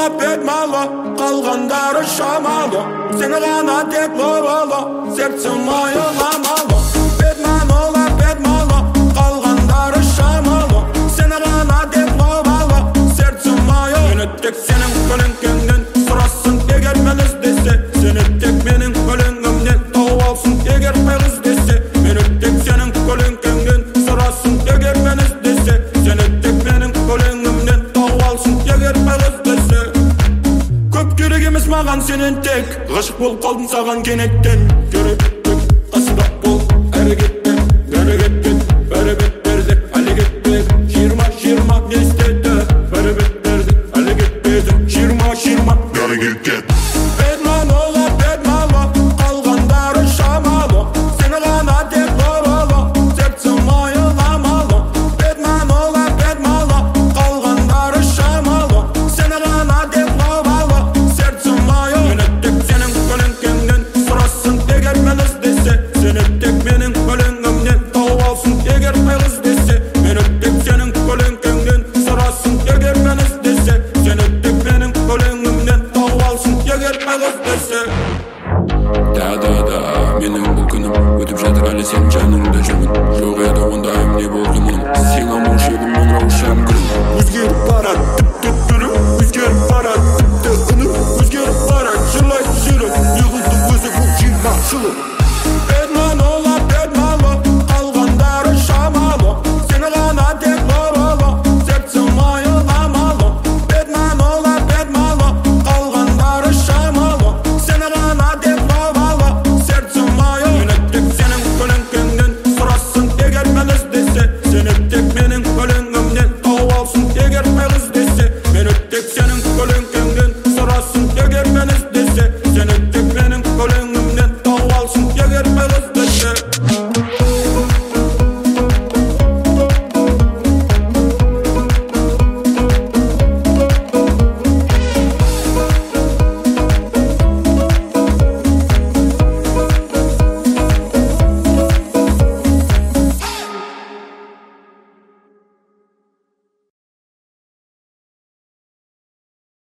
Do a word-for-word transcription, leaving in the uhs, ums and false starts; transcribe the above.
олап etmeli, қалғандары шамалы. Сені ғана тек ловалы, сердцем ойламалы. Бетмен олап etmeli, қалғандары шамалы. Сені ғана тек ловалы, сердцем ойламалы. Мені тек сенің көлеңкеңнен сұрасын, егер мен іздесе. Сені тек менің көлеңімнен тауып алсын, егер мен іздесе. Мені тек сенің көлеңкеңнен сұрасын, егер мен іздесе. Сені тек менің көлеңімнен тауып алсын, егер мен іздесе. Көп керек емес маған сенен тек, ғашық болып қалдым саған кенеттен. Керек тек қасымда бол, әрі кетпе, бәрі кетпе, бәрі беттерді, әлі кетпе. Жиырма жиырма не істеді, бәрі беттерді, әлі кетпеді. Жиырма жиырма бәрі кетпеді. Бетмен олап etmeli, қалғандары шамалы. Сені ғана тек ловалы, сердцем ойламалы. Бетмен олап etmeli, қалғандары шамалы. Сені ғана тек ловалы, сердцем ойламалы. Мені тек сенің көлеңкеңнен сұрасын, егер мен іздесе. Сені тек менің көлеңімнен тауып алсын, егер мен іздесе. Мені тек сенің көлеңкеңнен сұрасын, егер мен іздесе. Сені тек менің көлеңімнен тауып алсын, егер мен іздесе. Да-да-да, менің бұл күнім өтіп жатыр әлі сен жай